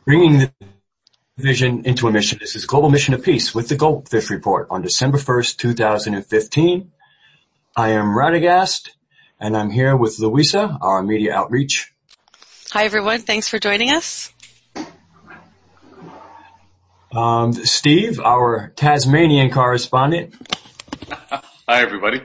Bringing the vision into a mission. This is Global Mission of Peace with the Goldfish Report on December 1st, 2015. I am Radagast, and I'm here with Louisa, our media outreach. Hi, everyone. Thanks for joining us. Steve, our Tasmanian correspondent. Hi, everybody.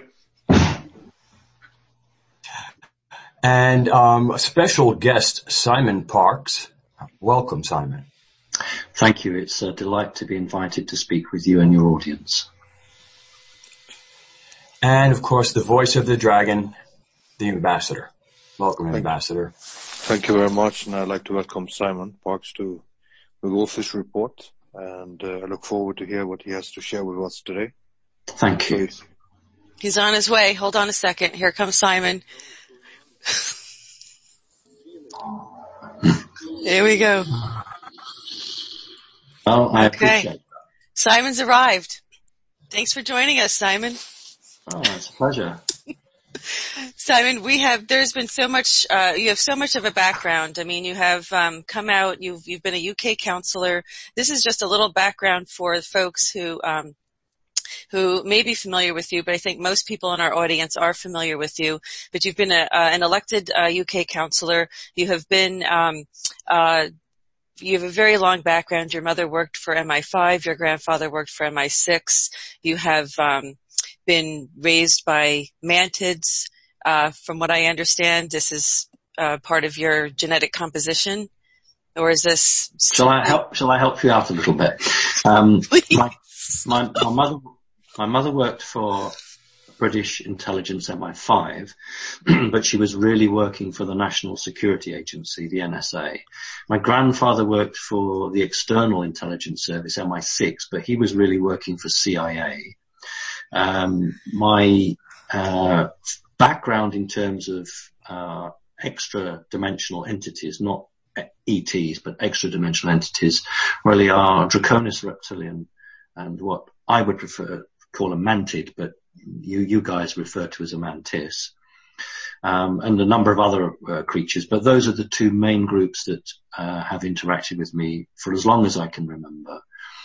And special guest, Simon Parks. Welcome, Simon. Thank you. It's a delight to be invited to speak with you and your audience. And, of course, the voice of the dragon, the ambassador. Welcome, Ambassador. Thank you very much, and I'd like to welcome Simon Parks to the Goldfish Report, and I look forward to hear what he has to share with us today. Thank you. He's on his way. Hold on a second. Here comes Simon. Here we go. Oh, I appreciate that. Simon's arrived. Thanks for joining us, Simon. Oh, it's a pleasure. Simon, there's been so much, you have so much of a background. I mean, you have, come out, you've been a UK counselor. This is just a little background for folks who may be familiar with you, but I think most people in our audience are familiar with you. But you've been an elected, UK counselor. You have been, you have a very long background. Your mother worked for MI5. Your grandfather worked for MI6. You have, been raised by mantids. From what I understand, this is part of your genetic composition, or is this? Shall I help you out a little bit? Please. My mother worked for British intelligence MI5, but she was really working for the National Security Agency, the NSA. My grandfather worked for the External Intelligence Service, MI6, but he was really working for CIA. My background in terms of extra-dimensional entities, not ETs, but extra-dimensional entities, really are Draconis reptilian and what I would call a mantid, but you guys refer to as a mantis, and a number of other creatures. But those are the two main groups that have interacted with me for as long as I can remember.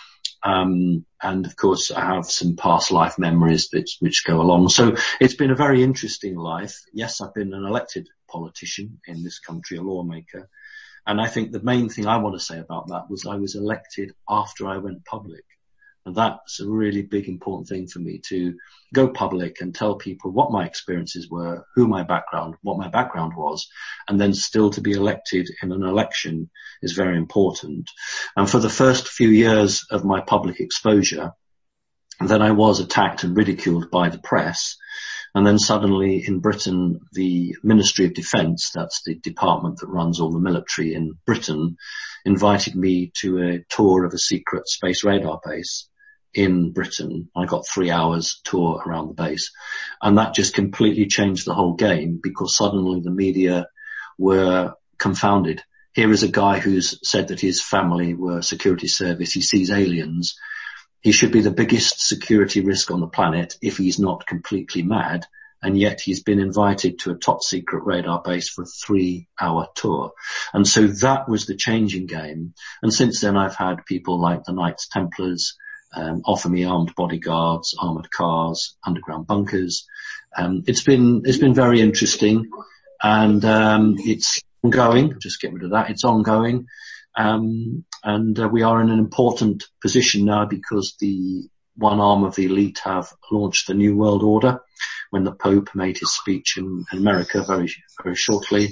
And of course I have some past life memories which go along. So it's been a very interesting life. Yes, I've been an elected politician in this country, a lawmaker. And I think the main thing I want to say about that was I was elected after I went public. And that's a really big important thing for me, to go public and tell people what my experiences were, what my background was, and then still to be elected in an election is very important. And for the first few years of my public exposure, then I was attacked and ridiculed by the press. And then suddenly in Britain, the Ministry of Defence, that's the department that runs all the military in Britain, invited me to a tour of a secret space radar base in Britain. I got 3 hours tour around the base, and that just completely changed the whole game, because suddenly the media were confounded. Here is a guy who's said that his family were security service. He sees aliens. He should be the biggest security risk on the planet if he's not completely mad. And yet he's been invited to a top secret radar base for a 3-hour tour. And so that was the changing game. And since then I've had people like the Knights Templars, offer me armed bodyguards, armoured cars, underground bunkers. It's been very interesting, and it's ongoing. Just get rid of that. It's ongoing, and we are in an important position now because the one arm of the elite have launched the New World Order when the Pope made his speech in America very, very shortly.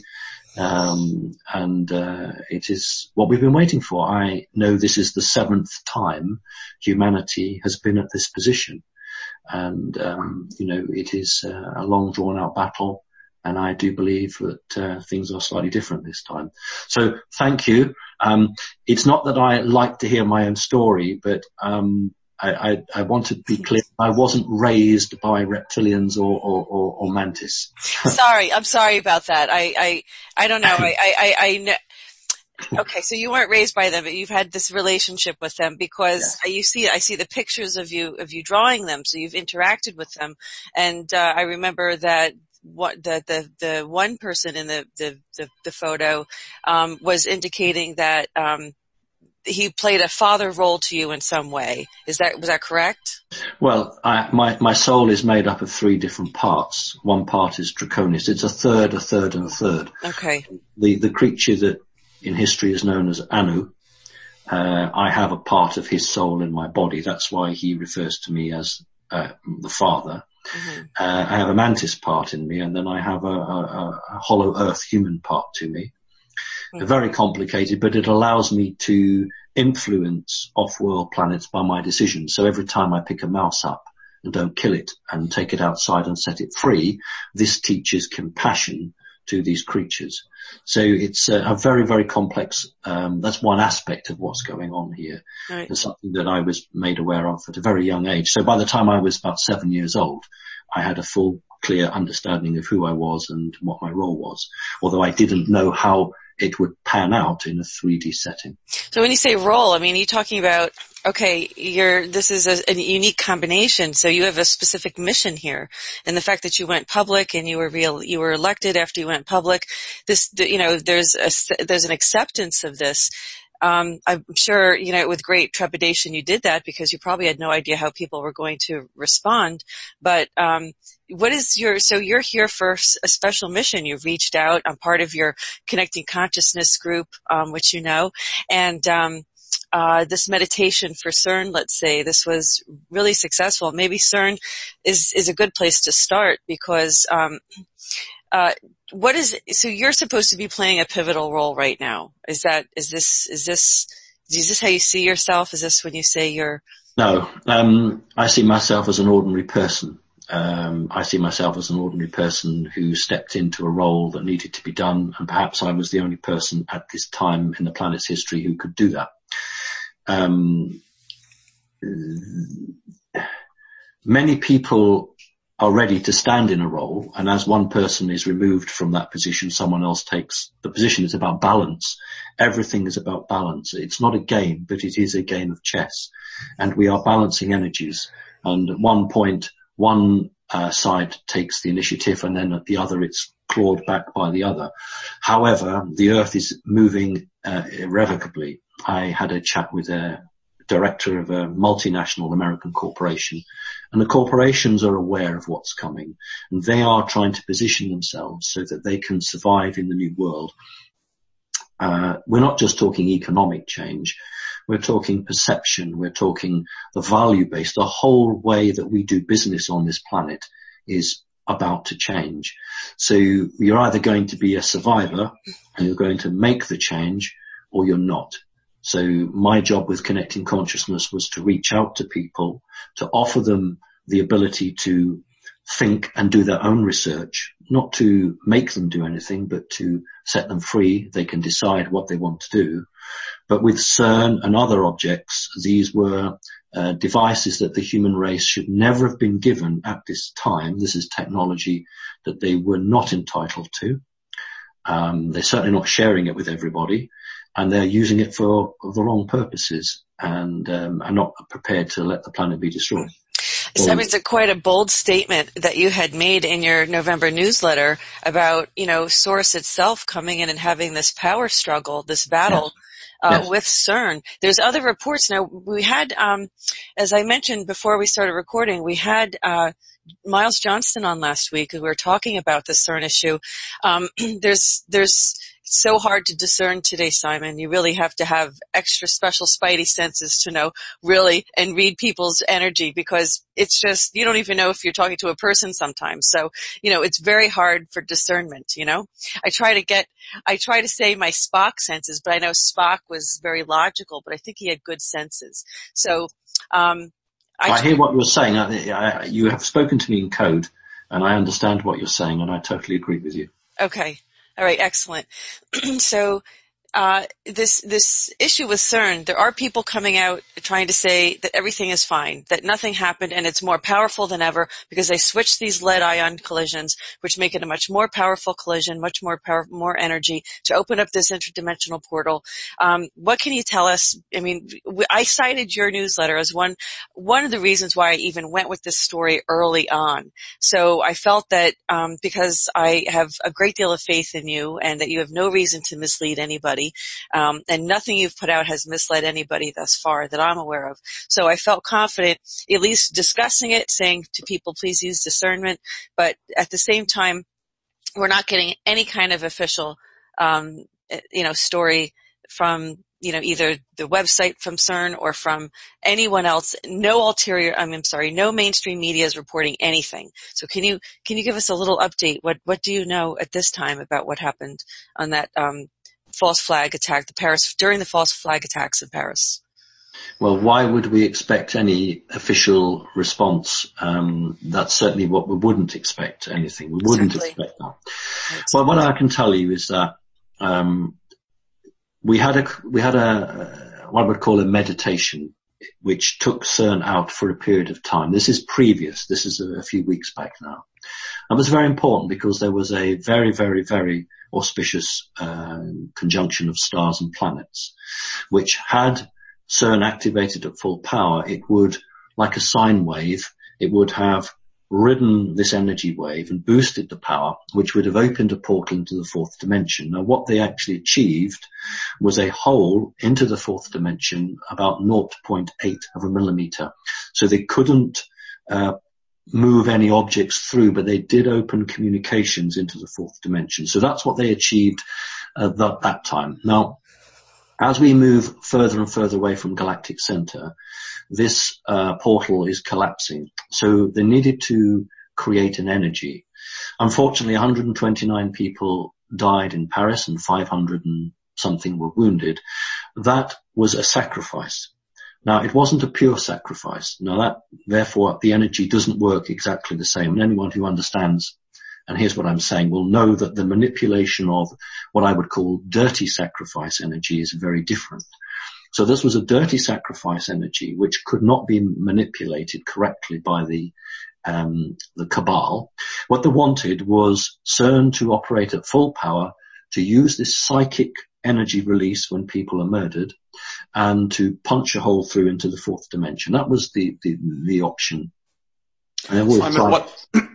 It is what we've been waiting for. I know this is the 7th time humanity has been at this position. And, it is a long drawn out battle. And I do believe that, things are slightly different this time. So thank you. It's not that I like to hear my own story, but, I want to be clear. I wasn't raised by reptilians or mantis. I'm sorry about that. I don't know. I know. Okay, so you weren't raised by them, but you've had this relationship with them because I see the pictures of you drawing them. So you've interacted with them, and I remember that the one person in the photo was indicating that he played a father role to you in some way. Was that correct? Well, my soul is made up of three different parts. One part is Draconis. It's a third, and a third. Okay. The creature that in history is known as Anu, I have a part of his soul in my body. That's why he refers to me as the father. Mm-hmm. I have a mantis part in me, and then I have a hollow earth human part to me. Mm-hmm. They're very complicated, but it allows me to influence off-world planets by my decisions. So every time I pick a mouse up and don't kill it and take it outside and set it free, this teaches compassion to these creatures. So it's a very, very complex, that's one aspect of what's going on here. Right. It's something that I was made aware of at a very young age. So by the time I was about 7 years old, I had a full, clear understanding of who I was and what my role was, although I didn't know how it would pan out in a 3D setting. So when you say role, I mean, you're talking about, okay, this is a unique combination, so you have a specific mission here. And the fact that you went public and you were elected after you went public, there's an acceptance of this. I'm sure, with great trepidation you did that because you probably had no idea how people were going to respond. But, so you're here for a special mission. You've reached out. I'm part of your Connecting Consciousness group, which you know, and, this meditation for CERN, let's say, this was really successful. Maybe CERN is a good place to start because, so you're supposed to be playing a pivotal role right now. Is this how you see yourself? Is this when you say you're? No, I see myself as an ordinary person. I see myself as an ordinary person who stepped into a role that needed to be done, and perhaps I was the only person at this time in the planet's history who could do that. Many people are ready to stand in a role, and as one person is removed from that position, someone else takes the position. It's about balance. Everything is about balance. It's not a game, but it is a game of chess, and we are balancing energies. And at one point, one side takes the initiative, and then at the other, it's clawed back by the other. However, the Earth is moving irrevocably. I had a chat with a director of a multinational American corporation, and the corporations are aware of what's coming, and they are trying to position themselves so that they can survive in the new world. We're not just talking economic change. We're talking perception. We're talking the value base. The whole way that we do business on this planet is about to change. So you're either going to be a survivor and you're going to make the change, or you're not. So my job with Connecting Consciousness was to reach out to people, to offer them the ability to think and do their own research, not to make them do anything, but to set them free. They can decide what they want to do. But with CERN and other objects, these were devices that the human race should never have been given at this time. This is technology that they were not entitled to. They're certainly not sharing it with everybody, and they're using it for the wrong purposes, and are not prepared to let the planet be destroyed. So that was quite a bold statement that you had made in your November newsletter about, Source itself coming in and having this power struggle, this battle. Yes. With CERN. There's other reports. Now, we had, as I mentioned before we started recording, we had Miles Johnston on last week, and we were talking about the CERN issue. There's so hard to discern today, Simon. You really have to have extra special spidey senses to know really and read people's energy, because it's just, you don't even know if you're talking to a person sometimes. So, it's very hard for discernment, I try to say my Spock senses, but I know Spock was very logical, but I think he had good senses. So, I hear what you're saying. You have spoken to me in code, and I understand what you're saying, and I totally agree with you. Okay. All right. Excellent. So, this issue with CERN, there are people coming out trying to say that everything is fine, that nothing happened, and it's more powerful than ever because they switched these lead ion collisions, which make it a much more powerful collision, much more power, more energy to open up this interdimensional portal. What can you tell us? I mean, I cited your newsletter as one of the reasons why I even went with this story early on. So I felt that, because I have a great deal of faith in you and that you have no reason to mislead anybody, anybody. And nothing you've put out has misled anybody thus far that I'm aware of. So I felt confident at least discussing it, saying to people, please use discernment. But at the same time, we're not getting any kind of official, story from, either the website from CERN or from anyone else. No mainstream media is reporting anything. So can you give us a little update? What do you know at this time about what happened on that, false flag attack, during the false flag attacks in Paris? Well, why would we expect any official response? That's certainly what we wouldn't expect anything. We wouldn't expect that. Right. Well, what I can tell you is that, we had a what I would call a meditation, which took CERN out for a period of time. This is a few weeks back now. It was very important because there was a very, very, very auspicious conjunction of stars and planets, which had CERN activated at full power, it would, like a sine wave, it would have ridden this energy wave and boosted the power, which would have opened a portal into the fourth dimension. Now, what they actually achieved was a hole into the fourth dimension about 0.8 of a millimeter. So they couldn't move any objects through, but they did open communications into the fourth dimension. So that's what they achieved at that time. Now, as we move further and further away from galactic center, this portal is collapsing. So they needed to create an energy. Unfortunately, 129 people died in Paris and 500 and something were wounded. That was a sacrifice. Now, it wasn't a pure sacrifice. Now, therefore, the energy doesn't work exactly the same. And anyone who understands, and here's what I'm saying, will know that the manipulation of what I would call dirty sacrifice energy is very different. So this was a dirty sacrifice energy which could not be manipulated correctly by the cabal. What they wanted was CERN to operate at full power, to use this psychic energy release when people are murdered, and to punch a hole through into the fourth dimension. That was the option. Simon,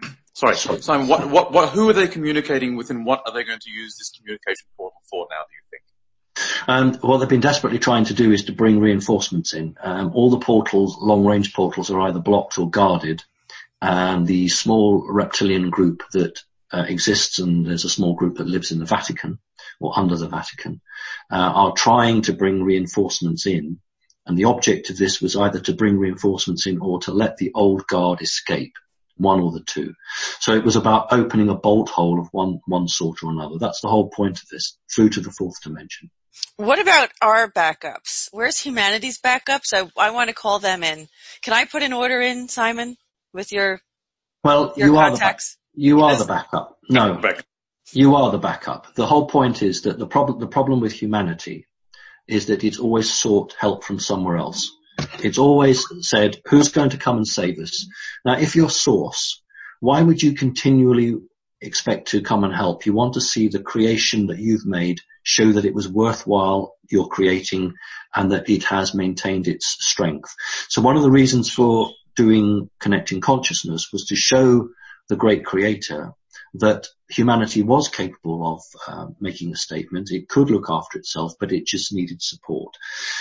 Simon, who are they communicating with, and what are they going to use this communication portal for now, do you think? And what they've been desperately trying to do is to bring reinforcements in. All the portals, long-range portals, are either blocked or guarded. And the small reptilian group that exists, and there's a small group that lives in the Vatican, or under the Vatican, are trying to bring reinforcements in. And the object of this was either to bring reinforcements in or to let the old guard escape, one or the two. So it was about opening a bolt hole of one sort or another. That's the whole point of this, through to the fourth dimension. What about our backups? Where's humanity's backups? I want to call them in. Can I put an order in, Simon, with your contacts? You are the backup. No, you are the backup. The whole point is that the problem with humanity is that it's always sought help from somewhere else. It's always said, who's going to come and save us? Now, if you're source, why would you continually expect to come and help? You want to see the creation that you've made show that it was worthwhile, you're creating, and that it has maintained its strength. So one of the reasons for doing Connecting Consciousness was to show the great creator that humanity was capable of making a statement. It could look after itself, but it just needed support.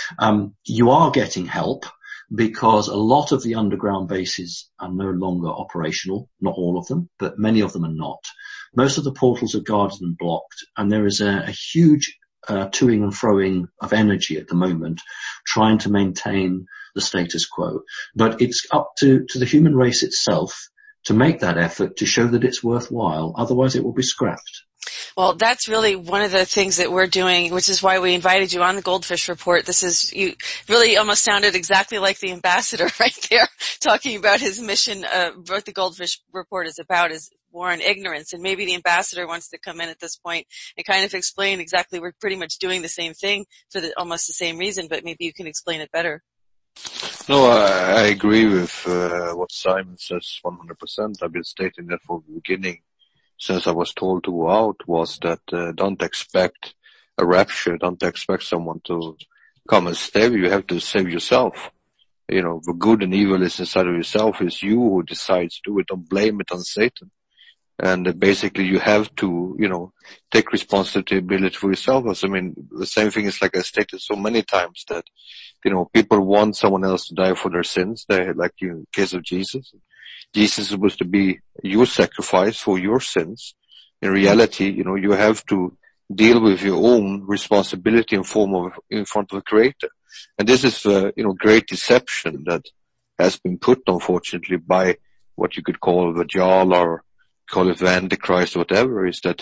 You are getting help because a lot of the underground bases are no longer operational. Not all of them, but many of them are not. Most of the portals are guarded and blocked, and there is a huge toing and froing of energy at the moment trying to maintain the status quo. But it's up to the human race itself to make that effort to show that it's worthwhile. Otherwise, it will be scrapped. Well, that's really one of the things that we're doing, which is why we invited you on the Goldfish Report. You really almost sounded exactly like the ambassador right there, talking about his mission. What the Goldfish Report is about is war on ignorance. And maybe the ambassador wants to come in at this point and kind of explain exactly, we're pretty much doing the same thing for almost the same reason, but maybe you can explain it better. No, I agree with what Simon says 100%. I've been stating that from the beginning, since I was told to go out, was that don't expect a rapture, don't expect someone to come and save you. You have to save yourself. You know, the good and evil is inside of yourself. It's you who decides to do it. Don't blame it on Satan. And basically you have to, take responsibility for yourself. I mean, the same thing is like I stated so many times that, people want someone else to die for their sins. Like in the case of Jesus. Jesus is supposed to be your sacrifice for your sins. In reality, you have to deal with your own responsibility in front of the Creator. And this is great deception that has been put, unfortunately, by what you could call the Dajjal or call it the Antichrist, whatever, is that,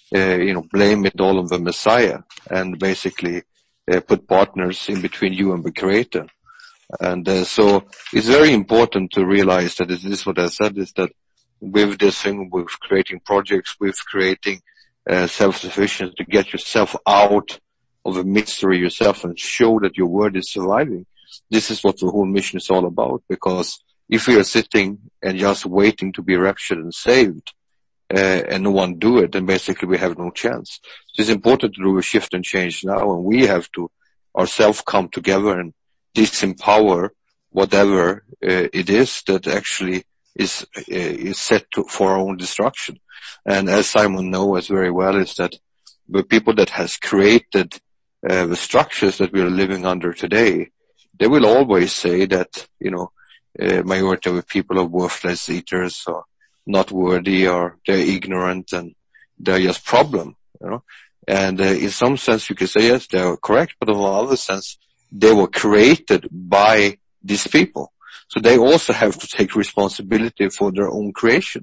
blame it all on the Messiah and basically put partners in between you and the Creator. And so it's very important to realize that this is what I said, is that with this thing, with creating projects, with creating self-sufficiency to get yourself out of the mystery yourself and show that your word is surviving. This is what the whole mission is all about, because if we are sitting and just waiting to be raptured and saved, and no one do it, then basically we have no chance. So it's important to do a shift and change now, and we have to ourselves come together and disempower whatever it is that actually is set for our own destruction. And as Simon knows very well, is that the people that has created the structures that we are living under today, they will always say that, majority of the people are worthless eaters or not worthy, or they're ignorant and they're just problem, And in some sense you can say yes, they are correct, but in another sense, they were created by these people. So they also have to take responsibility for their own creation.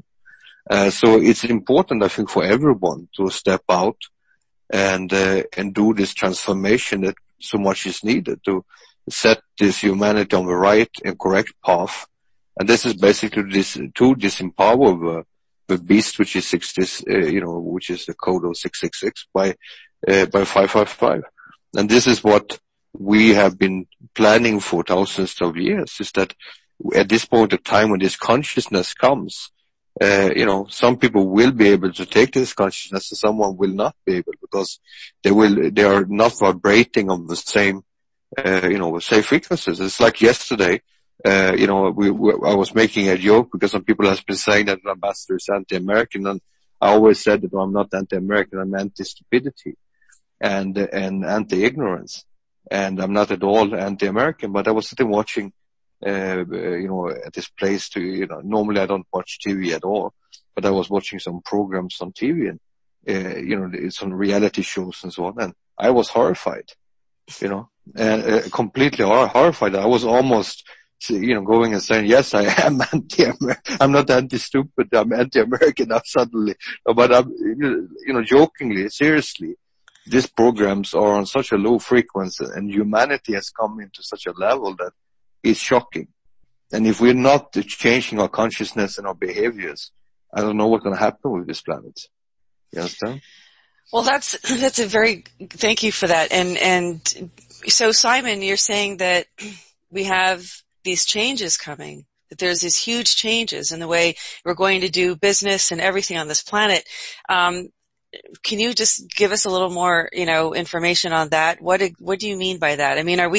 So it's important, I think, for everyone to step out and do this transformation that so much is needed to set this humanity on the right and correct path. And this is basically to disempower the beast, which is which is the code of 666 by 555. And this is what we have been planning for thousands of years, is that at this point of time when this consciousness comes, some people will be able to take this consciousness and someone will not be able, because they are not vibrating on the same, same frequencies. It's like yesterday, I was making a joke because some people have been saying that the ambassador is anti-American, and I always said that I'm not anti-American, I'm anti-stupidity and anti-ignorance. And I'm not at all anti-American, but I was sitting watching, at this place normally I don't watch TV at all, but I was watching some programs on TV and, some reality shows and so on. And I was horrified, and completely horrified. I was almost, going and saying, yes, I am anti-American. I'm not anti-stupid. I'm anti-American now suddenly. But I'm, jokingly, seriously, these programs are on such a low frequency and humanity has come into such a level that it's shocking. And if we're not changing our consciousness and our behaviors, I don't know what's going to happen with this planet. You understand? Well, that's thank you for that. And so Simon, you're saying that we have these changes coming, that there's these huge changes in the way we're going to do business and everything on this planet. Can you just give us a little more, information on that? What do you mean by that? I mean, are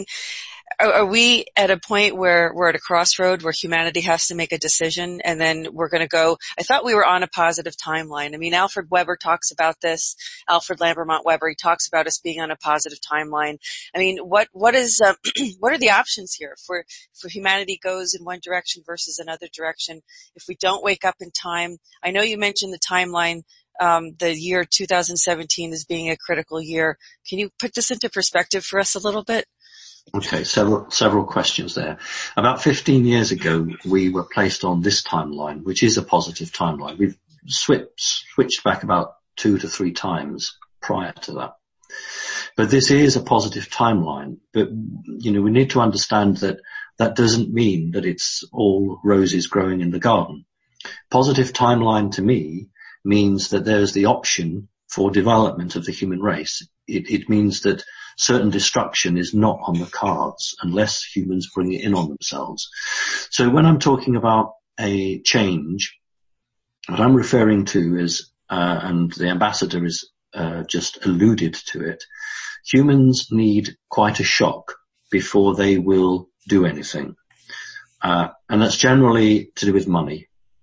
we at a point where we're at a crossroad where humanity has to make a decision and then we're going to go? I thought we were on a positive timeline. I mean, Alfred Weber talks about this. Alfred Lambermont Weber, he talks about us being on a positive timeline. I mean, what is, what are the options here for humanity goes in one direction versus another direction? If we don't wake up in time, I know you mentioned the timeline, the year 2017 as being a critical year. Can you put this into perspective for us a little bit? Okay, several questions there. About 15 years ago, we were placed on this timeline, which is a positive timeline. We've switched back about 2 to 3 times prior to that. But this is a positive timeline. But, we need to understand that that doesn't mean that it's all roses growing in the garden. Positive timeline to me means that there's the option for development of the human race. It means that certain destruction is not on the cards unless humans bring it in on themselves. So when I'm talking about a change, what I'm referring to is, and the ambassador is just alluded to it, humans need quite a shock before they will do anything. And that's generally to do with money.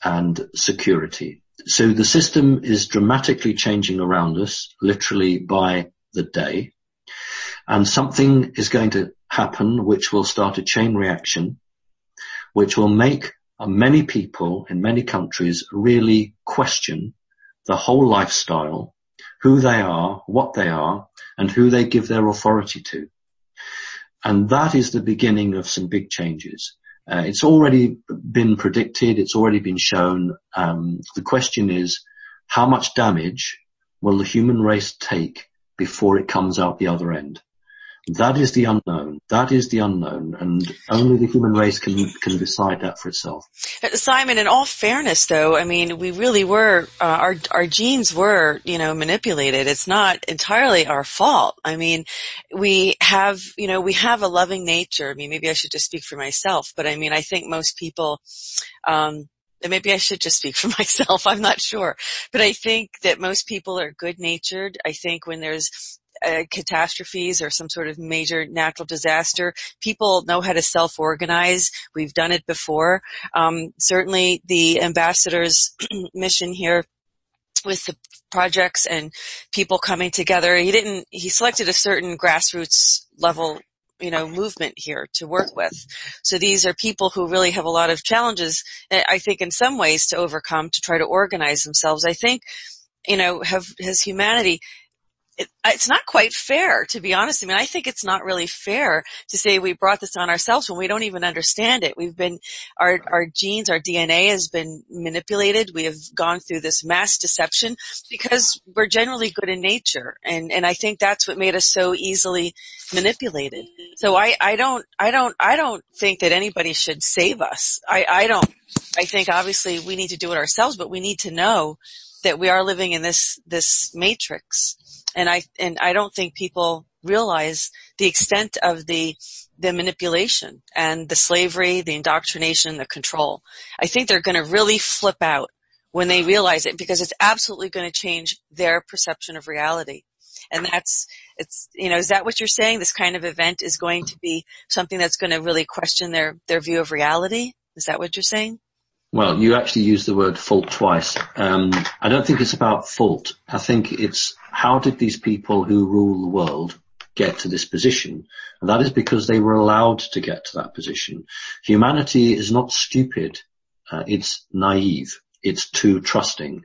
and security. So the system is dramatically changing around us, literally by the day. And something is going to happen which will start a chain reaction, which will make many people in many countries really question the whole lifestyle, who they are, what they are, and who they give their authority to. And that is the beginning of some big changes. It's already been predicted. It's already been shown. The question is, how much damage will the human race take before it comes out the other end? That is the unknown. That is the unknown, and only the human race can decide that for itself. Simon, in all fairness, though, I mean, we really were our genes were, manipulated. It's not entirely our fault. I mean, we have a loving nature. I mean, maybe I should just speak for myself, but I mean, I think most people. And maybe I should just speak for myself. I'm not sure, but I think that most people are good-natured. I think when there's catastrophes or some sort of major natural disaster, people know how to self-organize. We've done it before. Certainly the ambassador's mission here with the projects and people coming together, he selected a certain grassroots level movement here to work with. So these are people who really have a lot of challenges, I think, in some ways to overcome, to try to organize themselves. I think, has humanity, it's not quite fair, to be honest. I mean, I think it's not really fair to say we brought this on ourselves when we don't even understand it. Our genes, our DNA has been manipulated. We have gone through this mass deception because we're generally good in nature. And I think that's what made us so easily manipulated. So I don't think that anybody should save us. I don't. I think obviously we need to do it ourselves, but we need to know that we are living in this matrix. And I don't think people realize the extent of the manipulation and the slavery, the indoctrination, the control. I think they're going to really flip out when they realize it, because it's absolutely going to change their perception of reality. And is that what you're saying? This kind of event is going to be something that's going to really question their view of reality? Is that what you're saying? Well, you actually used the word fault twice. I don't think it's about fault. I think it's how did these people who rule the world get to this position? And that is because they were allowed to get to that position. Humanity is not stupid. It's naive. It's too trusting.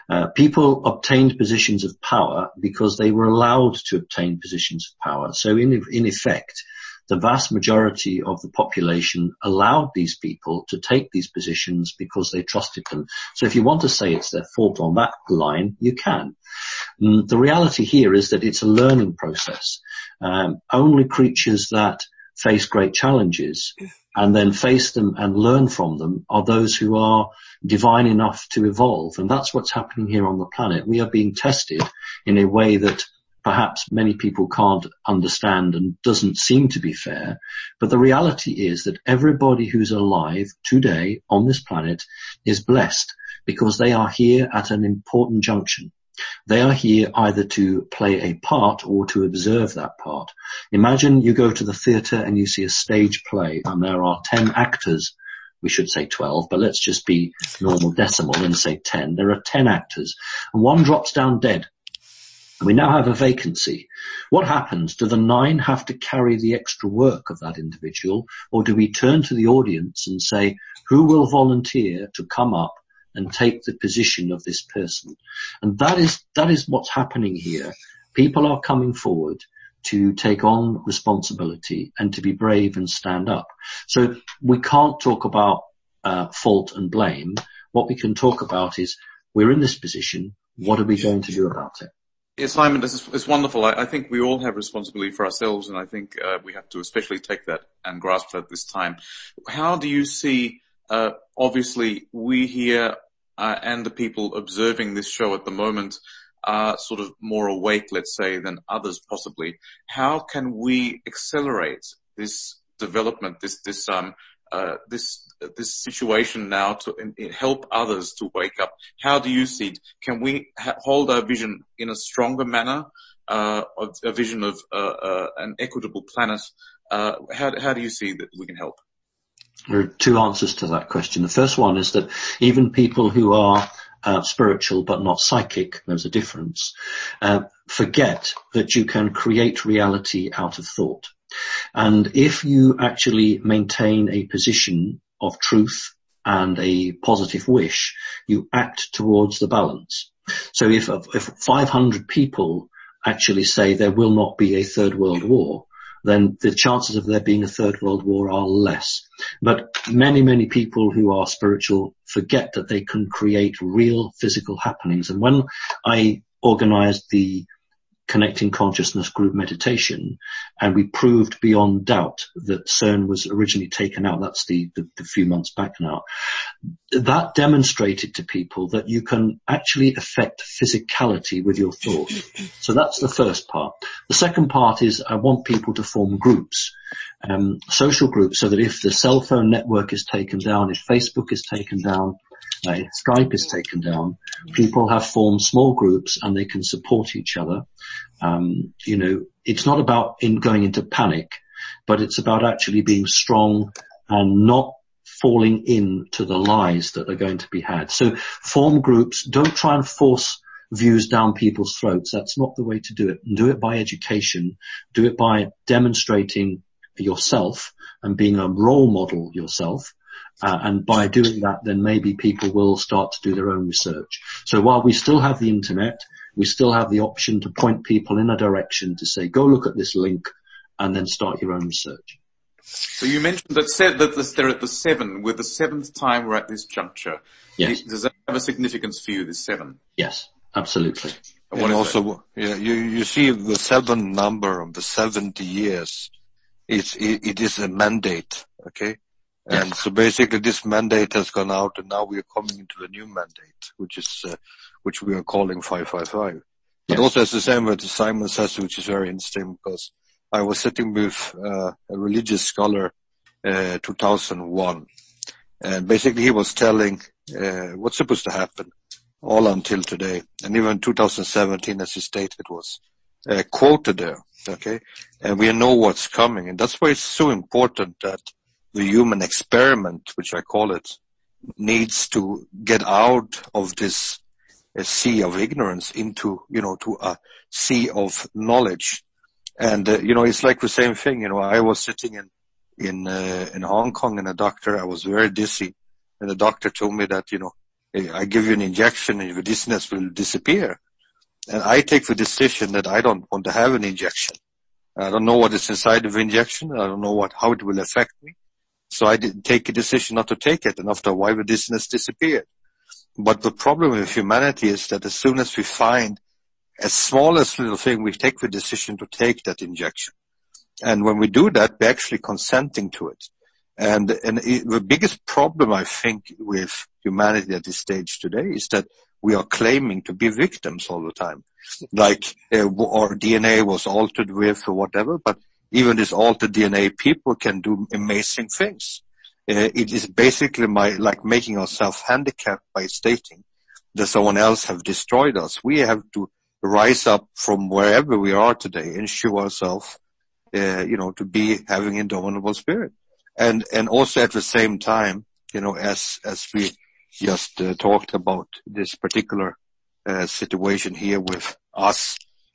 People obtained positions of power because they were allowed to obtain positions of power. So in effect, the vast majority of the population allowed these people to take these positions because they trusted them. So if you want to say it's their fault on that line, you can. The reality here is that it's a learning process. Only creatures that face great challenges and then face them and learn from them are those who are divine enough to evolve. And that's what's happening here on the planet. We are being tested in a way that perhaps many people can't understand and doesn't seem to be fair. But the reality is that everybody who's alive today on this planet is blessed because they are here at an important junction. They are here either to play a part or to observe that part. Imagine you go to the theatre and you see a stage play and there are 10 actors. We should say 12, but let's just be normal decimal and say 10. There are 10 actors and one drops down dead. We now have a vacancy. What happens? Do the 9 have to carry the extra work of that individual, or do we turn to the audience and say, who will volunteer to come up and take the position of this person? And that is what's happening here. People are coming forward to take on responsibility and to be brave and stand up. So we can't talk about fault and blame. What we can talk about is we're in this position. What are we going to do about it? Yes, Simon, it's wonderful. I think we all have responsibility for ourselves, and I think we have to especially take that and grasp that this time. How do you see, obviously, we here and the people observing this show at the moment are sort of more awake, let's say, than others possibly. How can we accelerate this development, this situation now to help others to wake up? How do you see it? Can we hold our vision in a stronger manner, of a vision of an equitable planet? How do you see that we can help? There are two answers to that question. The first one is that even people who are spiritual but not psychic, there's a difference, forget that you can create reality out of thought. And if you actually maintain a position of truth and a positive wish, you act towards the balance. So if 500 people actually say there will not be a third world war, then the chances of there being a third world war are less. But many, many people who are spiritual forget that they can create real physical happenings. And when I organized the Connecting Consciousness group meditation, and we proved beyond doubt that CERN was originally taken out, that's the few months back now, that demonstrated to people that you can actually affect physicality with your thoughts. So that's the first part. The second part is I want people to form groups, social groups, so that if the cell phone network is taken down, if Facebook is taken down, if Skype is taken down, people have formed small groups and they can support each other. It's not about going into panic, but it's about actually being strong and not falling into the lies that are going to be had. So form groups. Don't try and force views down people's throats. That's not the way to do it. Do it by education. Do it by demonstrating yourself and being a role model yourself. And by doing that, then maybe people will start to do their own research. So while we still have the internet, we still have the option to point people in a direction to say, go look at this link and then start your own research. So you mentioned that they're at the 7. With the 7th time we're at this juncture. Yes. Does that have a significance for you, this 7? Yes, absolutely. And also, you see the 7 number of the 70 years. It is a mandate, okay? And so basically this mandate has gone out and now we are coming into a new mandate, which we are calling 555. But also it's the same what Simon says, which is very interesting because I was sitting with a religious scholar, 2001. And basically he was telling, what's supposed to happen all until today. And even 2017, as he stated, was, quoted there. Okay. And we know what's coming. And that's why it's so important that the human experiment, which I call it, needs to get out of this sea of ignorance into, to a sea of knowledge. And, it's like the same thing. I was sitting in Hong Kong and I was very dizzy. And the doctor told me that, I give you an injection and the dizziness will disappear. And I take the decision that I don't want to have an injection. I don't know what is inside of the injection. I don't know how it will affect me. So I did take a decision not to take it, and after a while the dizziness disappeared. But the problem with humanity is that as soon as we find as smallest little thing, we take the decision to take that injection. And when we do that, we're actually consenting to it. And the biggest problem, I think, with humanity at this stage today is that we are claiming to be victims all the time. Like our DNA was altered with or whatever, but even this altered DNA, people can do amazing things. It is basically like making ourselves handicapped by stating that someone else have destroyed us. We have to rise up from wherever we are today and show ourselves, to be having indomitable spirit. And also at the same time, as we just talked about this particular situation here with us,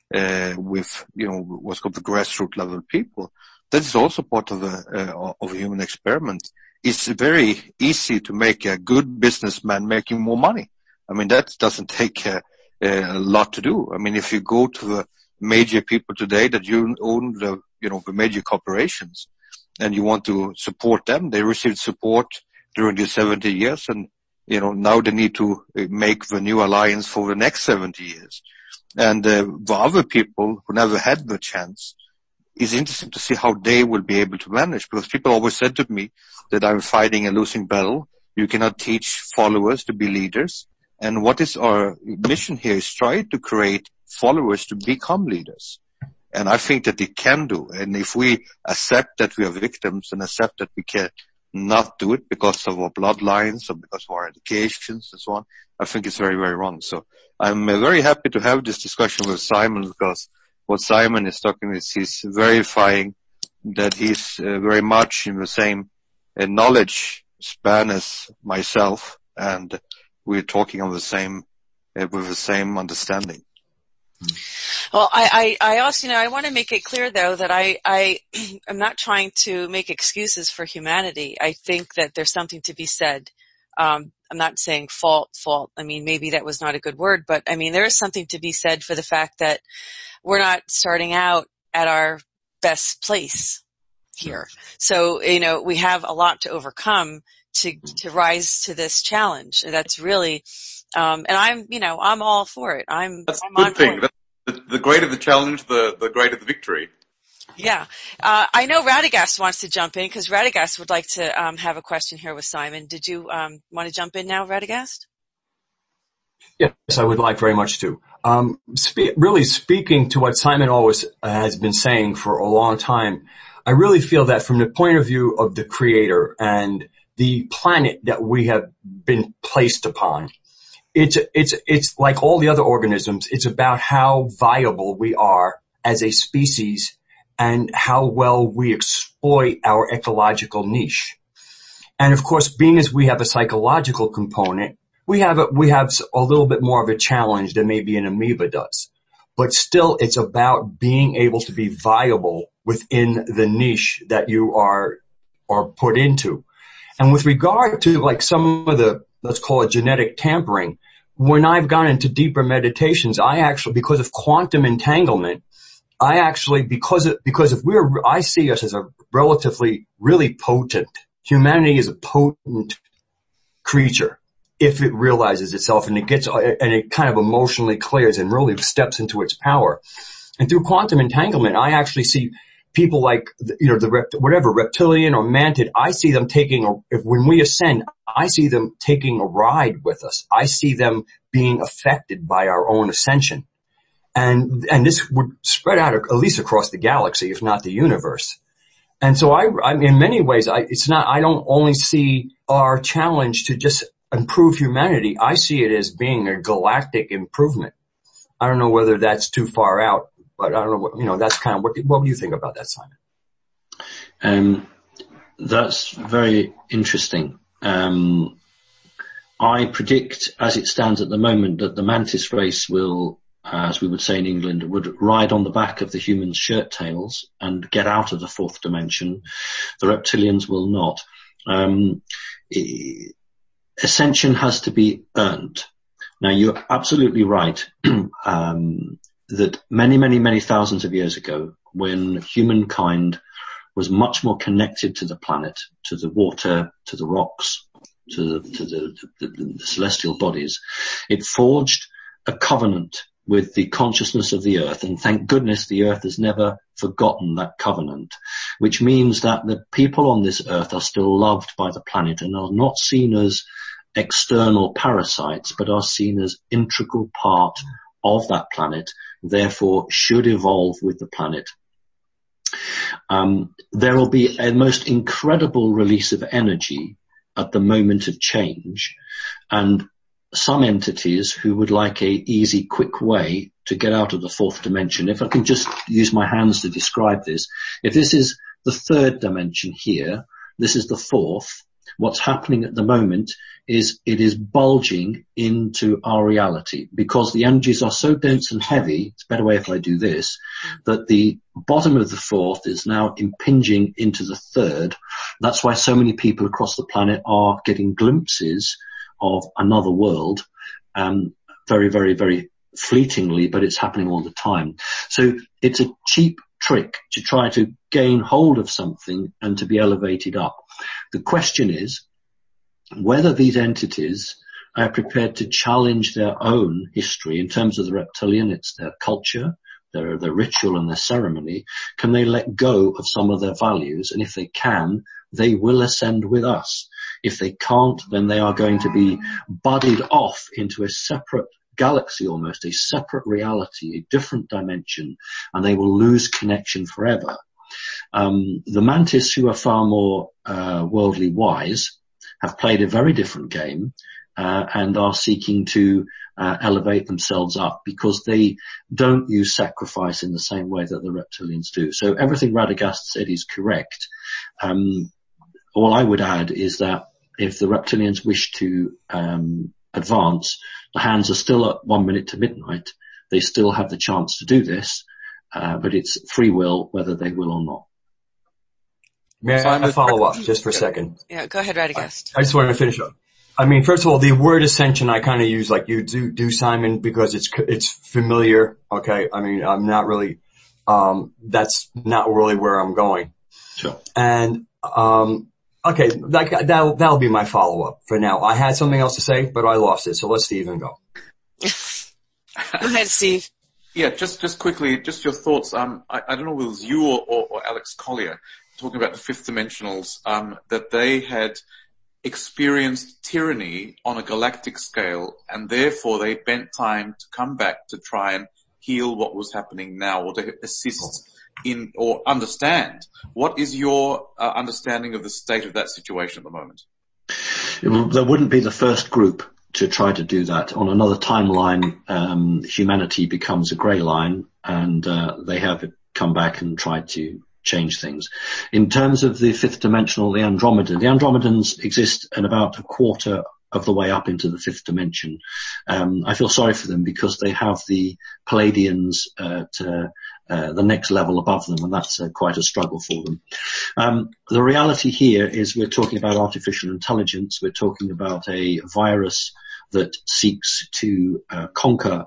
with what's called the grassroots level people, that is also part of a human experiment. It's very easy to make a good businessman making more money. I mean, that doesn't take a lot to do. I mean, if you go to the major people today that you own the major corporations and you want to support them, they received support during the 70 years and now they need to make the new alliance for the next 70 years. And the other people who never had the chance, it's interesting to see how they will be able to manage, because people always said to me that I'm fighting a losing battle. You cannot teach followers to be leaders. And what is our mission here is try to create followers to become leaders. And I think that they can do. And if we accept that we are victims and accept that we can not do it because of our bloodlines or because of our educations and so on, I think it's very, very wrong. So I'm very happy to have this discussion with Simon, because what Simon is talking is he's verifying that he's very much in the same knowledge span as myself, and we're talking on the same, with the same understanding. Well, I also, I want to make it clear though that I am not trying to make excuses for humanity. I think that there's something to be said. I'm not saying fault. I mean, maybe that was not a good word, but I mean, there is something to be said for the fact that we're not starting out at our best place here. So, we have a lot to overcome to rise to this challenge. That's really, and I'm all for it. That's I'm a good thing. The greater the challenge, the greater the victory. Yeah. I know Radagast wants to jump in because Radagast would like to have a question here with Simon. Did you want to jump in now, Radagast? Yes, I would like very much to. Really speaking to what Simon always has been saying for a long time, I really feel that from the point of view of the Creator and the planet that we have been placed upon, it's like all the other organisms. It's about how viable we are as a species and how well we exploit our ecological niche. And of course, being as we have a psychological component, we have a little bit more of a challenge than maybe an amoeba does. But still, it's about being able to be viable within the niche that you are put into. And with regard to like some of the, let's call it genetic tampering, when I've gone into deeper meditations, I actually, because of quantum entanglement, I see us as a relatively, really potent, humanity is a potent creature if it realizes itself and it kind of emotionally clears and really steps into its power. And through quantum entanglement, I actually see people like, reptilian or mantid, I see them when we ascend, I see them taking a ride with us. I see them being affected by our own ascension. And this would spread out at least across the galaxy, if not the universe. And so I in many ways, I don't only see our challenge to just improve humanity. I see it as being a galactic improvement. I don't know whether that's too far out, but I don't know, that's kind of what do you think about that, Simon? That's very interesting. I predict, as it stands at the moment, that the mantis race will, as we would say in England, would ride on the back of the human's shirt tails and get out of the fourth dimension. The reptilians will not. Ascension has to be earned. Now, you're absolutely right that many thousands of years ago, when humankind was much more connected to the planet, to the water, to the rocks, to the celestial bodies, it forged a covenant with the consciousness of the earth, and thank goodness the earth has never forgotten that covenant, which means that the people on this earth are still loved by the planet and are not seen as external parasites, but are seen as integral part of that planet, therefore should evolve with the planet. There will be a most incredible release of energy at the moment of change, and some entities who would like a easy, quick way to get out of the fourth dimension. If I can just use my hands to describe this, if this is the third dimension here, this is the fourth. What's happening at the moment is it is bulging into our reality because the energies are so dense and heavy. It's a better way if I do this, that the bottom of the fourth is now impinging into the third. That's why so many people across the planet are getting glimpses of another world, very, very, very fleetingly, but it's happening all the time. So it's a cheap trick to try to gain hold of something and to be elevated up. The question is whether these entities are prepared to challenge their own history. In terms of the reptilian, it's their culture, their ritual and their ceremony. Can they let go of some of their values? And if they can, they will ascend with us. If they can't, then they are going to be buddied off into a separate galaxy, almost a separate reality, a different dimension, and they will lose connection forever. The mantis, who are far more worldly wise, have played a very different game and are seeking to elevate themselves up because they don't use sacrifice in the same way that the reptilians do. So everything Radagast said is correct. all I would add is that if the reptilians wish to advance, the hands are still at 1 minute to midnight. They still have the chance to do this, but it's free will whether they will or not. May I follow up just for a second? Yeah, go ahead, Radagast. I just want to finish up. I mean, first of all, the word ascension I kind of use like you do, Simon, because it's familiar. Okay. I mean, I'm not really, that's not really where I'm going. Sure. And, okay, that'll be my follow up for now. I had something else to say, but I lost it. So let Stephen go. Go ahead, Steve. Yeah, just quickly, just your thoughts. I don't know if it was you or Alex Collier talking about the fifth dimensionals, that they had experienced tyranny on a galactic scale, and therefore they bent time to come back to try and heal what was happening now, or to assist in or understand. What is your understanding of the state of that situation at the moment? There wouldn't be the first group to try to do that. On another timeline, humanity becomes a grey line, and they have come back and tried to change things. In terms of the fifth dimensional, the Andromedans exist in about a quarter of the way up into the fifth dimension. I feel sorry for them because they have the Palladians at the next level above them, and that's quite a struggle for them. The reality here is we're talking about artificial intelligence. We're talking about a virus that seeks to conquer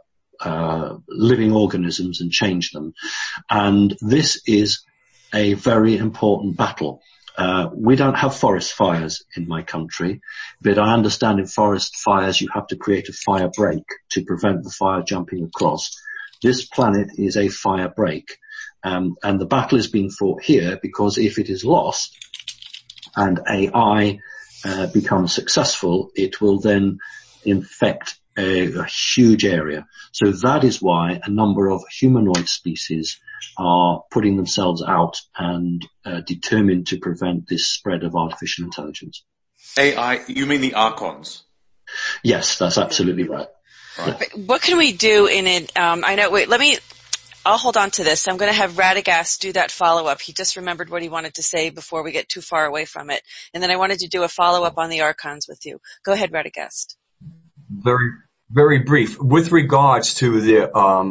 living organisms and change them. And this is a very important battle. We don't have forest fires in my country, but I understand in forest fires you have to create a fire break to prevent the fire jumping across. This planet is a fire break, and the battle is being fought here because if it is lost and AI becomes successful, it will then infect a huge area. So that is why a number of humanoid species are putting themselves out and determined to prevent this spread of artificial intelligence. AI, you mean the Archons? Yes, that's absolutely right. Right. What can we do in it? I know, I'll hold on to this. I'm going to have Radagast do that follow-up. He just remembered what he wanted to say before we get too far away from it. And then I wanted to do a follow-up on the Archons with you. Go ahead, Radagast. Very, very brief. With regards to the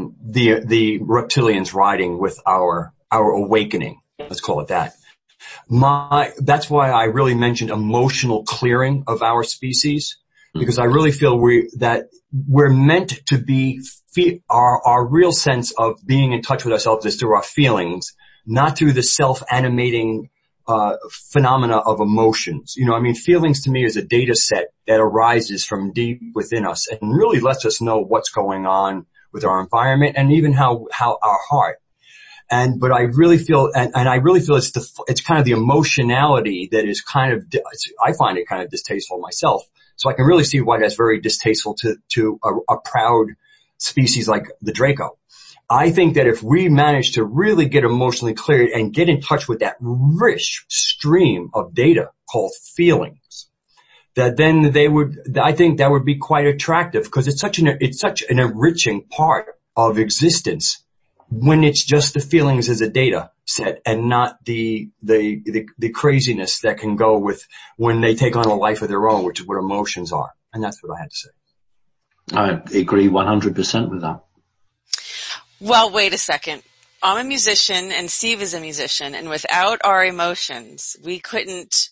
reptilians riding with our awakening, let's call it that. That's why I really mentioned emotional clearing of our species, because I really feel that we're meant to be, our real sense of being in touch with ourselves is through our feelings, not through the self-animating phenomena of emotions. You know, I mean, feelings to me is a data set that arises from deep within us and really lets us know what's going on with our environment and even how our heart. But I really feel, and I really feel it's kind of the emotionality that is I find it kind of distasteful myself. So I can really see why that's very distasteful to a proud species like the Draco. I think that if we manage to really get emotionally cleared and get in touch with that rich stream of data called feelings, that then I think that would be quite attractive because it's such an enriching part of existence when it's just the feelings as a data set and not the craziness that can go with when they take on a life of their own, which is what emotions are. And that's what I had to say. I agree 100% with that. Well, wait a second. I'm a musician and Steve is a musician, and without our emotions, we couldn't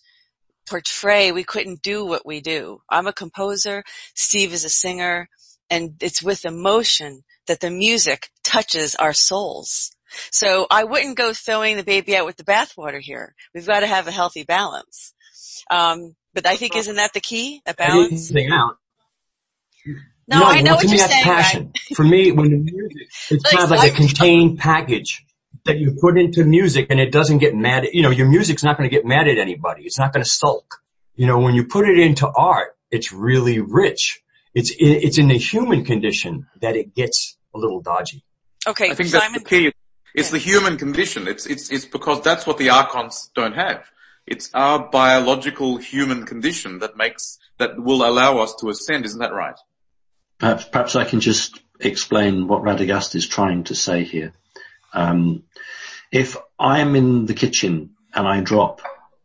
do what we do. I'm a composer, Steve is a singer, and it's with emotion that the music touches our souls. So I wouldn't go throwing the baby out with the bathwater here. We've got to have a healthy balance. But I think, isn't that the key? A balance? No, I know what you're saying, passion. Right? For me, when the music, it's kind of like a contained package that you put into music and it doesn't get mad at, your music's not going to get mad at anybody. It's not going to sulk. When you put it into art, it's really rich. It's in the human condition that it gets a little dodgy. Okay, I think Simon, that's the key. It's the human condition. It's because that's what the Archons don't have. It's our biological human condition that will allow us to ascend. Isn't that right? Perhaps I can just explain what Radagast is trying to say here. If I'm in the kitchen and I drop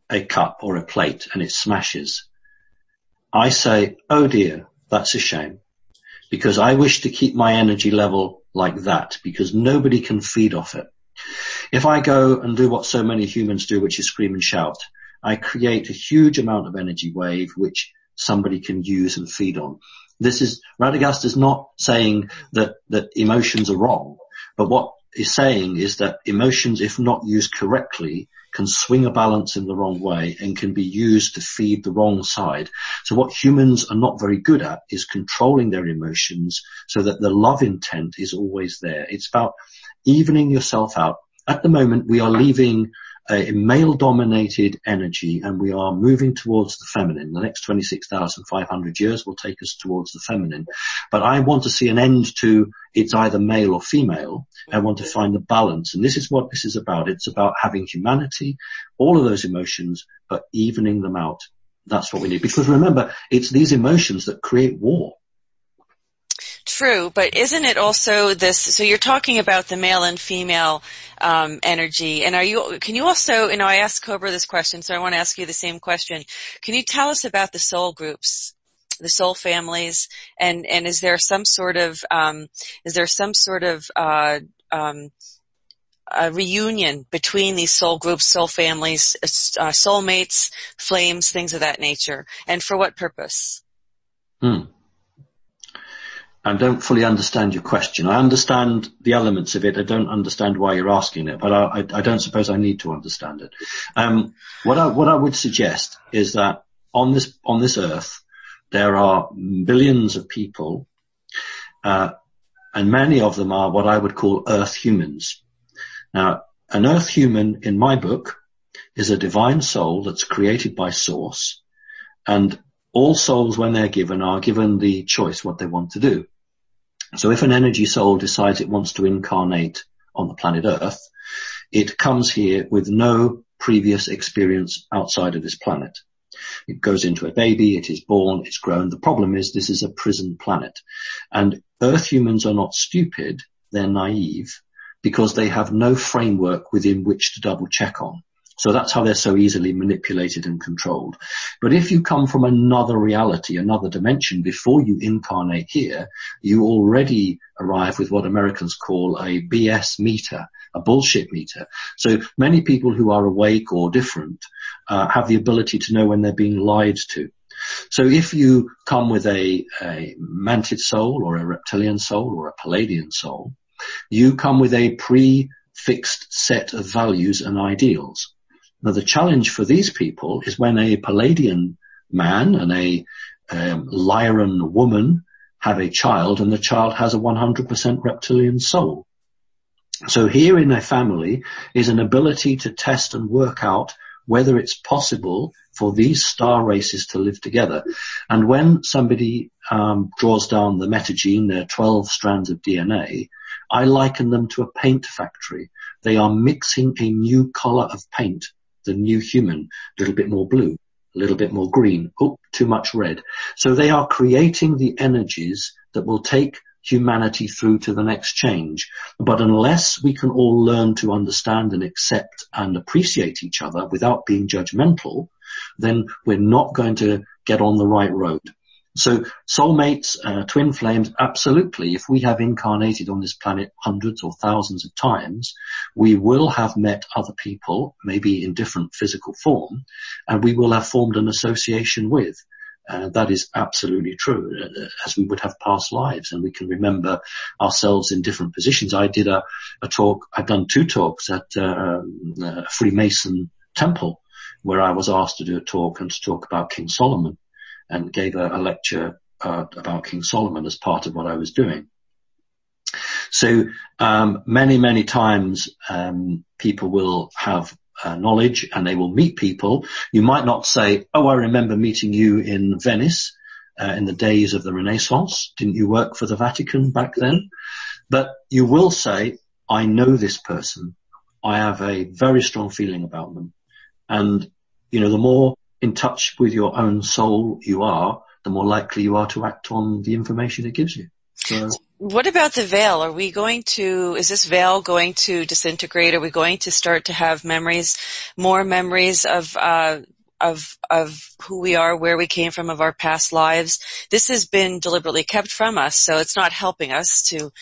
a cup or a plate and it smashes, I say, oh dear, that's a shame, because I wish to keep my energy level like that, because nobody can feed off it. If I go and do what so many humans do, which is scream and shout, I create a huge amount of energy wave which somebody can use and feed on. Radagast is not saying that emotions are wrong, but what he's saying is that emotions, if not used correctly, can swing a balance in the wrong way and can be used to feed the wrong side. So what humans are not very good at is controlling their emotions so that the love intent is always there. It's about evening yourself out. At the moment, we are leaving a male-dominated energy and we are moving towards the feminine. The next 26,500 years will take us towards the feminine. But I want to see an end to it's either male or female. I want to find the balance. And this is what this is about. It's about having humanity, all of those emotions, but evening them out. That's what we need. Because remember, it's these emotions that create war. True, but isn't it also this, so you're talking about the male and female energy, and can you also, I asked Cobra this question, so I want to ask you the same question. Can you tell us about the soul groups, the soul families, and is there some sort of a reunion between these soul groups, soul families, soulmates, flames, things of that nature, and for what purpose? I don't fully understand your question. I understand the elements of it. I don't understand why you're asking it, but I don't suppose I need to understand it. What I would suggest is that on this earth, there are billions of people, and many of them are what I would call earth humans. Now, an earth human in my book is a divine soul that's created by Source, and all souls, when they're given, are given the choice what they want to do. So if an energy soul decides it wants to incarnate on the planet Earth, it comes here with no previous experience outside of this planet. It goes into a baby, it is born, it's grown. The problem is this is a prison planet. And Earth humans are not stupid, they're naive, because they have no framework within which to double check on. So that's how they're so easily manipulated and controlled. But if you come from another reality, another dimension, before you incarnate here, you already arrive with what Americans call a BS meter, a bullshit meter. So many people who are awake or different have the ability to know when they're being lied to. So if you come with a mantid soul or a reptilian soul or a Palladian soul, you come with a prefixed set of values and ideals. Now, the challenge for these people is when a Palladian man and a Lyran woman have a child, and the child has a 100% reptilian soul. So here in a family is an ability to test and work out whether it's possible for these star races to live together. And when somebody draws down the metagene, their 12 strands of DNA, I liken them to a paint factory. They are mixing a new color of paint, the new human, a little bit more blue, a little bit more green, too much red. So they are creating the energies that will take humanity through to the next change. But unless we can all learn to understand and accept and appreciate each other without being judgmental, then we're not going to get on the right road. So soulmates, twin flames, absolutely. If we have incarnated on this planet hundreds or thousands of times, we will have met other people, maybe in different physical form, and we will have formed an association with. That is absolutely true, as we would have past lives, and we can remember ourselves in different positions. I did a talk, I've done 2 talks at a Freemason temple, where I was asked to do a talk and to talk about King Solomon, and gave a lecture about King Solomon as part of what I was doing. So many times people will have knowledge and they will meet people. You might not say, oh, I remember meeting you in Venice in the days of the Renaissance. Didn't you work for the Vatican back then? But you will say, I know this person. I have a very strong feeling about them. And, the more in touch with your own soul you are, the more likely you are to act on the information it gives you. So What about the veil? Is this veil going to disintegrate? Are we going to start to have more memories of who we are, where we came from, of our past lives? This has been deliberately kept from us, so it's not helping us to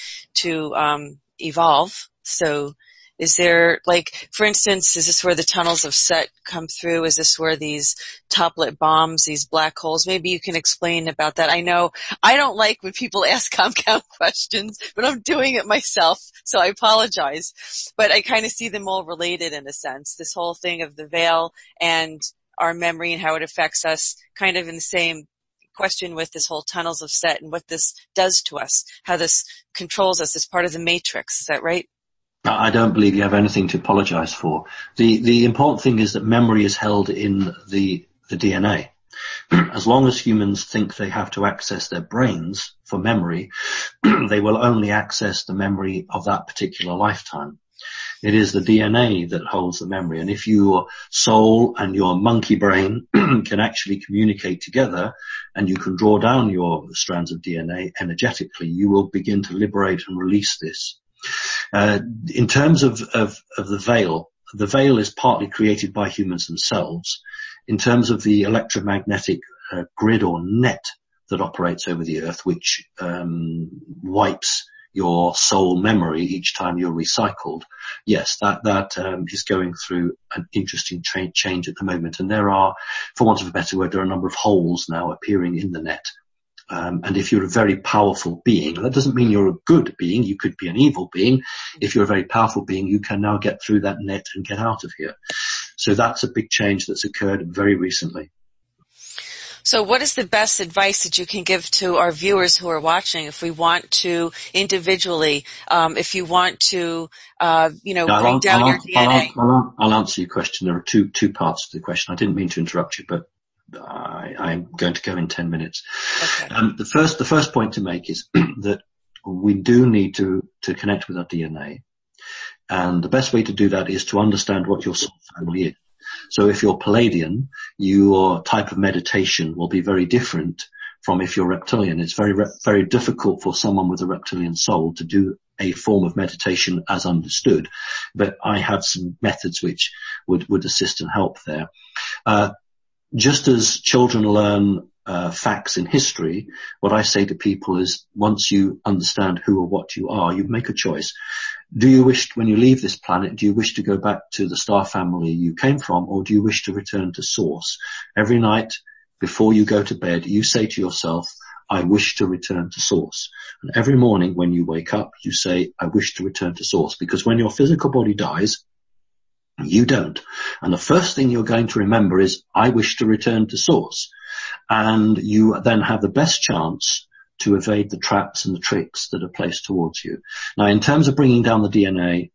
evolve. So is there, like, for instance, is this where the tunnels of Set come through? Is this where these toplet bombs, these black holes? Maybe you can explain about that. I know I don't like when people ask compound questions, but I'm doing it myself, so I apologize. But I kind of see them all related in a sense. This whole thing of the veil and our memory and how it affects us, kind of in the same question with this whole tunnels of Set and what this does to us, how this controls us as part of the matrix. Is that right? I don't believe you have anything to apologize for. The important thing is that memory is held in the DNA. As long as humans think they have to access their brains for memory, they will only access the memory of that particular lifetime. It is the DNA that holds the memory. And if your soul and your monkey brain can actually communicate together and you can draw down your strands of DNA energetically, you will begin to liberate and release this. In terms of the veil is partly created by humans themselves. In terms of the electromagnetic grid or net that operates over the earth, which wipes your soul memory each time you're recycled, yes, that is going through an interesting change at the moment. And there are, for want of a better word, there are a number of holes now appearing in the net. And if you're a very powerful being, that doesn't mean you're a good being. You could be an evil being. If you're a very powerful being, you can now get through that net and get out of here. So that's a big change that's occurred very recently. So what is the best advice that you can give to our viewers who are watching if we want to individually, if you want to, bring down your DNA? I'll answer your question. There are two parts to the question. I didn't mean to interrupt you, but I'm going to go in 10 minutes. Okay. The first point to make is that we do need to connect with our DNA. And the best way to do that is to understand what your soul family is. So if you're Palladian, your type of meditation will be very different from if you're reptilian. It's very, very difficult for someone with a reptilian soul to do a form of meditation as understood. But I have some methods which would assist and help there. Just as children learn facts in history, what I say to people is once you understand who or what you are, you make a choice. Do you wish, when you leave this planet, do you wish to go back to the star family you came from, or do you wish to return to source? Every night before you go to bed, you say to yourself, I wish to return to source. And every morning when you wake up, you say, I wish to return to source. Because when your physical body dies, you don't. And the first thing you're going to remember is, I wish to return to source. And you then have the best chance to evade the traps and the tricks that are placed towards you. Now, in terms of bringing down the DNA,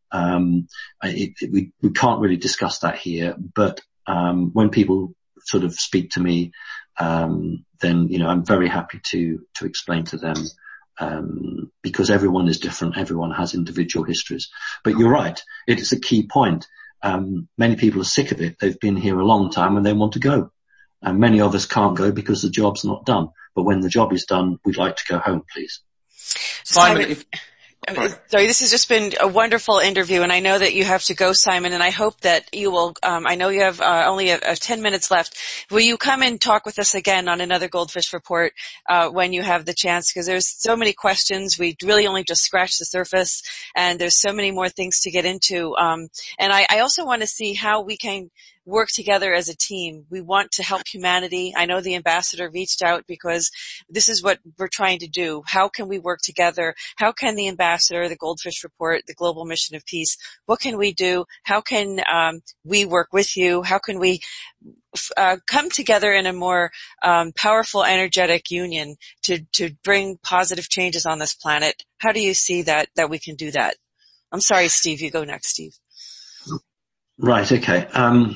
we can't really discuss that here, but when people sort of speak to me, then, I'm very happy to explain to them, because everyone is different, everyone has individual histories. But you're right, it is a key point. Many people are sick of it. They've been here a long time and they want to go. And many of us can't go because the job's not done. But when the job is done, we'd like to go home, please. Simon, sorry, this has just been a wonderful interview, and I know that you have to go, Simon, and I hope that you will, I know you have only 10 minutes left. Will you come and talk with us again on another Goldfish Report when you have the chance? Because there's so many questions. We really only just scratched the surface, and there's so many more things to get into. And I also want to see how we can work together as a team. We want to help humanity. I know the ambassador reached out because this is what we're trying to do. How can we work together? How can the ambassador, the Goldfish Report, the Global Mission of Peace, what can we do? How can we work with you? How can we come together in a more powerful, energetic union to bring positive changes on this planet? How do you see that we can do that? I'm sorry, Steve. You go next, Steve. Right. Okay.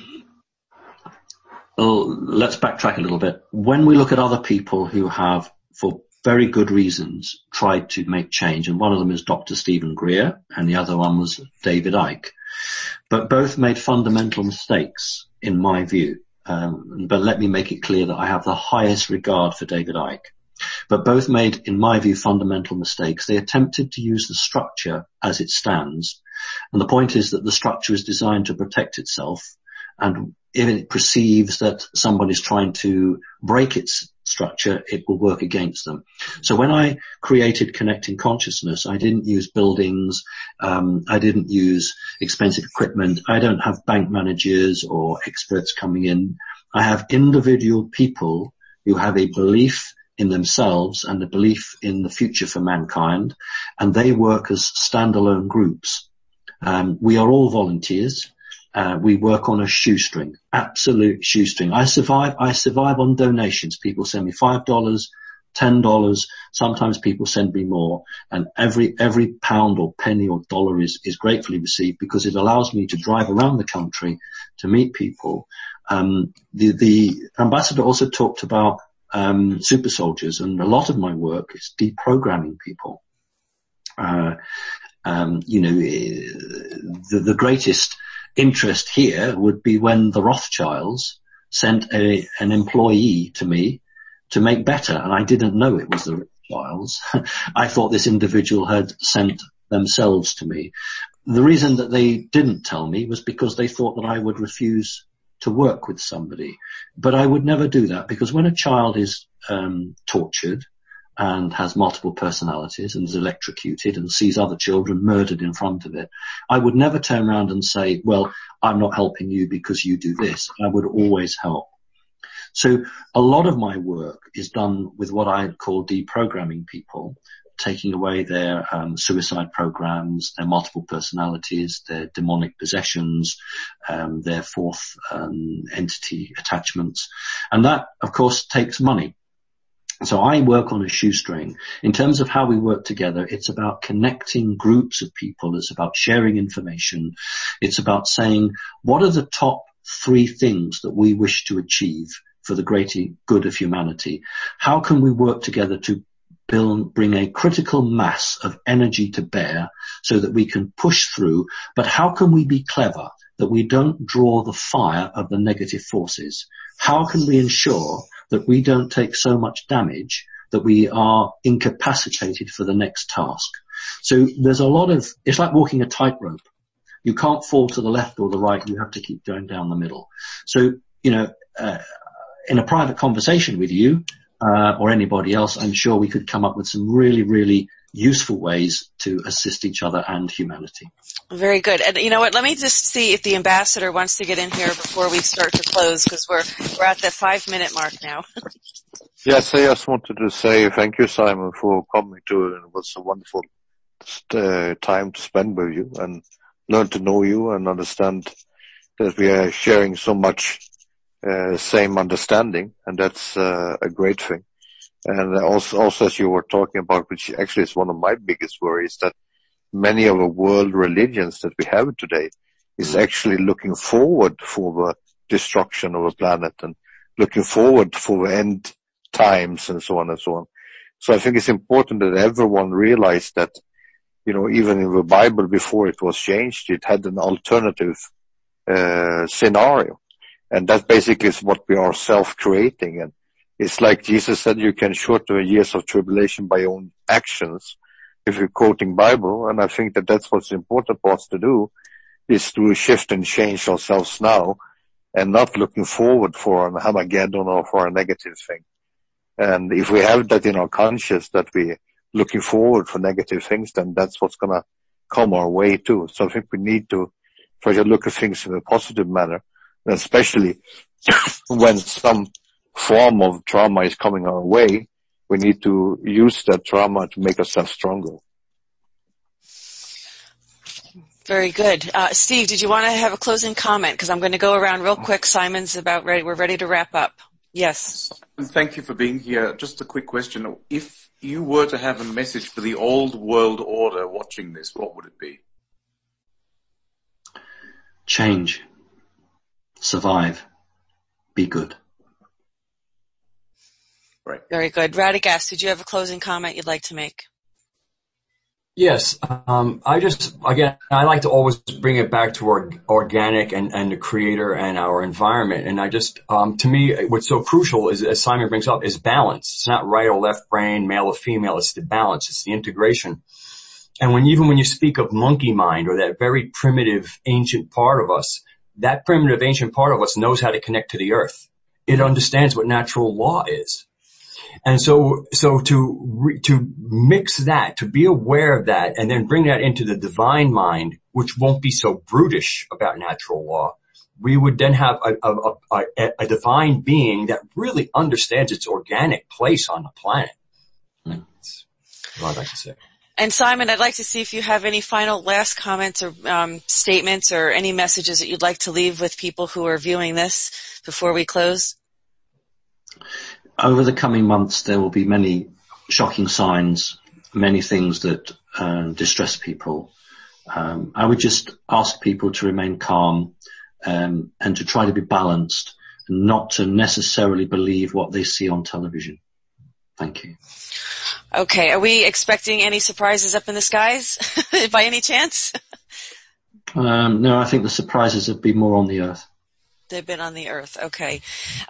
Well, let's backtrack a little bit. When we look at other people who have, for very good reasons, tried to make change, and one of them is Dr. Stephen Greer, and the other one was David Icke, but both made fundamental mistakes, in my view. But let me make it clear that I have the highest regard for David Icke. but both made, in my view, fundamental mistakes. They attempted to use the structure as it stands, and the point is that the structure is designed to protect itself, and if it perceives that somebody's trying to break its structure, it will work against them. So when I created Connecting Consciousness, I didn't use buildings, I didn't use expensive equipment, I don't have bank managers or experts coming in. I have individual people who have a belief in themselves and a belief in the future for mankind, and they work as standalone groups. We are all volunteers. We work on a shoestring, absolute shoestring. I survive on donations. People send me $5, $10. Sometimes people send me more, and every pound or penny or dollar is gratefully received, because it allows me to drive around the country to meet people. The ambassador also talked about super soldiers, and a lot of my work is deprogramming people. The greatest interest here would be when the Rothschilds sent an employee to me to make better, and I didn't know it was the Rothschilds. I thought this individual had sent themselves to me. The reason that they didn't tell me was because they thought that I would refuse to work with somebody. But I would never do that, because when a child is tortured and has multiple personalities and is electrocuted and sees other children murdered in front of it, I would never turn around and say, well, I'm not helping you because you do this. I would always help. So a lot of my work is done with what I call deprogramming people, taking away their suicide programs, their multiple personalities, their demonic possessions, their fourth entity attachments. And that, of course, takes money. So I work on a shoestring. In terms of how we work together, it's about connecting groups of people. It's about sharing information. It's about saying, what are the top 3 things that we wish to achieve for the greater good of humanity? How can we work together to bring a critical mass of energy to bear so that we can push through? But how can we be clever that we don't draw the fire of the negative forces? How can we ensure that we don't take so much damage that we are incapacitated for the next task? So there's a lot of, it's like walking a tightrope. You can't fall to the left or the right. You have to keep going down the middle. So, in a private conversation with you, or anybody else, I'm sure we could come up with some really, really useful ways to assist each other and humanity. Very good. And you know what? Let me just see if the ambassador wants to get in here before we start to close, because we're at the 5-minute mark now. Yes, I just wanted to say thank you, Simon, for coming to. It was a wonderful time to spend with you and learn to know you and understand that we are sharing so much same understanding, and that's a great thing. And also as you were talking about, which actually is one of my biggest worries, that many of the world religions that we have today is actually looking forward for the destruction of the planet and looking forward for the end times and so on and so on. So I think it's important that everyone realize that, even in the Bible before it was changed, it had an alternative scenario. And that basically is what we are self-creating. And it's like Jesus said, you can shorten the years of tribulation by your own actions, if you're quoting Bible. And I think that that's what's important for us to do, is to shift and change ourselves now and not looking forward for an Armageddon or for a negative thing. And if we have that in our conscience, that we're looking forward for negative things, then that's what's going to come our way too. So I think we need to try to look at things in a positive manner, especially when some form of trauma is coming our way. We need to use that trauma to make ourselves stronger. Very good. Steve, did you want to have a closing comment? Because I'm going to go around real quick. Simon's about ready. We're ready to wrap up. Yes. Thank you for being here. Just a quick question. If you were to have a message for the old world order watching this, what would it be? Change. Survive. Be good. Right. Very good. Radagast, did you have a closing comment you'd like to make? Yes. I like to always bring it back to organic and the creator and our environment. And to me, what's so crucial is, as Simon brings up, is balance. It's not right or left brain, male or female. It's the balance. It's the integration. And even when you speak of monkey mind, or that very primitive ancient part of us, that primitive ancient part of us knows how to connect to the earth. It understands what natural law is. And so to mix that, to be aware of that, and then bring that into the divine mind, which won't be so brutish about natural law, we would then have a divine being that really understands its organic place on the planet. That's what I'd like to say. And Simon, I'd like to see if you have any final last comments or statements or any messages that you'd like to leave with people who are viewing this before we close. Over the coming months, there will be many shocking signs, many things that distress people. I would just ask people to remain calm and to try to be balanced, and not to necessarily believe what they see on television. Thank you. Okay, are we expecting any surprises up in the skies by any chance? No, I think the surprises have been more on the earth. They've been on the earth. Okay.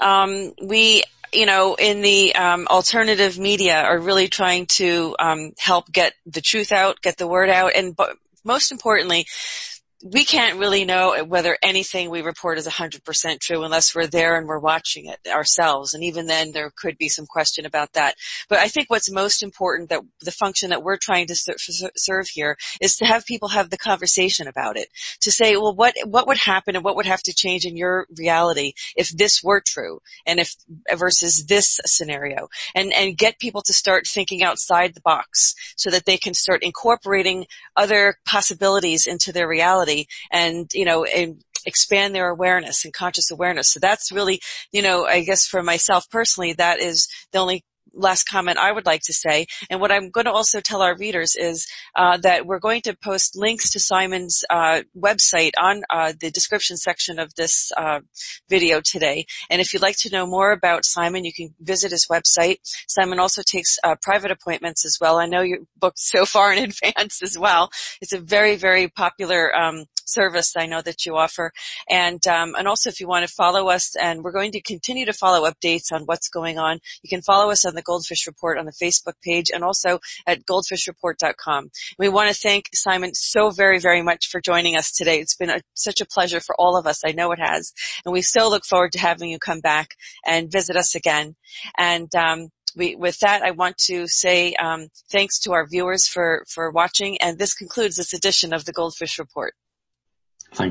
We, in the alternative media are really trying to help get the truth out, get the word out, and most importantly, we can't really know whether anything we report is 100% true unless we're there and we're watching it ourselves. And even then, there could be some question about that. But I think what's most important, that the function that we're trying to serve here, is to have people have the conversation about it. To say, well, what would happen and what would have to change in your reality if this were true, and if versus this scenario, and get people to start thinking outside the box so that they can start incorporating other possibilities into their reality. And expand their awareness and conscious awareness. So that's really, I guess for myself personally, that is the only last comment I would like to say. And what I'm going to also tell our readers is that we're going to post links to Simon's website on the description section of this video today. And if you'd like to know more about Simon, you can visit his website. Simon also takes private appointments as well. I know you're booked so far in advance as well. It's a very, very popular service I know that you offer. And also if you want to follow us, and we're going to continue to follow updates on what's going on, you can follow us on the Goldfish Report on the Facebook page, and also at goldfishreport.com. We want to thank Simon so very, very much for joining us today. It's been such a pleasure for all of us. I know it has. And we so look forward to having you come back and visit us again. And with that, I want to say thanks to our viewers for watching, and this concludes this edition of the Goldfish Report.